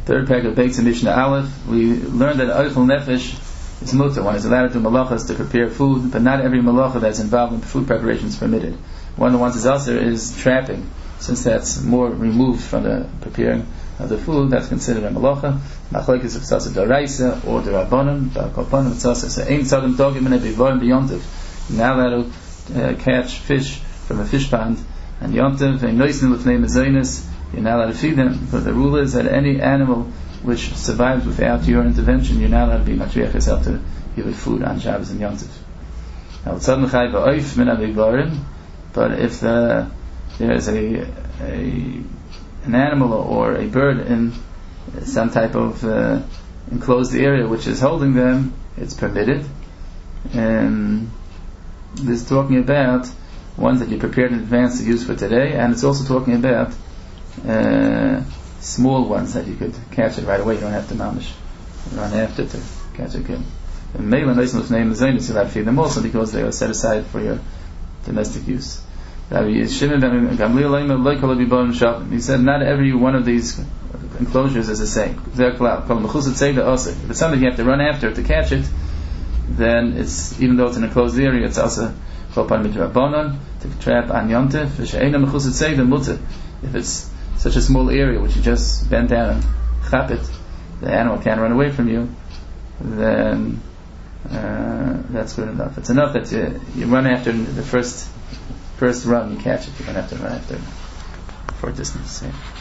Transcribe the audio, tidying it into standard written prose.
Third parak of Beitz and Mishnah Aleph, we learned that Oichel Nefesh is mutter. One is allowed to do malachas to prepare food, but not every malacha that's involved in food preparation is permitted. One of the ones is also is trapping, since that's more removed from the preparing of the food. That's considered a malacha. Machlokes if it's also daraisa or derabanan. Ba'kolpanim it's also so ein tzadim dogim and bevorim b'yontiv. Now allowed to catch fish from a fish pond and yontiv and noisnin l'fnei mezainis. You're not allowed to feed them, but the rule is that any animal which survives without your intervention, you're not allowed to be matriach yourself to give it food on Shabbos and Yom Tov. Now, tzad mechai ba'oif min avivarim, but if there is an animal or a bird in some type of enclosed area which is holding them, it's permitted. And this is talking about ones that you prepared in advance to use for today, and it's also talking about small ones that you could catch it right away. You don't have to mamish run after to catch it again. And maybe when Noisin name is Zaynis, you'll have to feed them also because they are set aside for your domestic use. He said not every one of these enclosures is the same. If it's something you have to run after to catch it, then it's, even though it's an enclosed area, it's also to trap on yontif. If it's such a small area which you just bend down and chap it, the animal can't run away from you, then that's good enough. It's enough that you run after the first run, you catch it. You don't have to run after for a distance. Yeah.